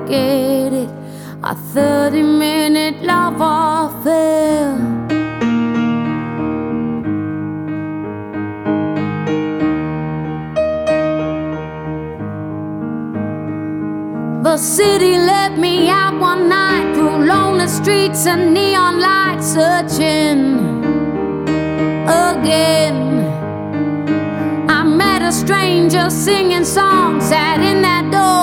forget it. A 30-minute love affair. The city let me out one night through lonely streets and neon lights, searching again. I met a stranger singing songs, sat in that door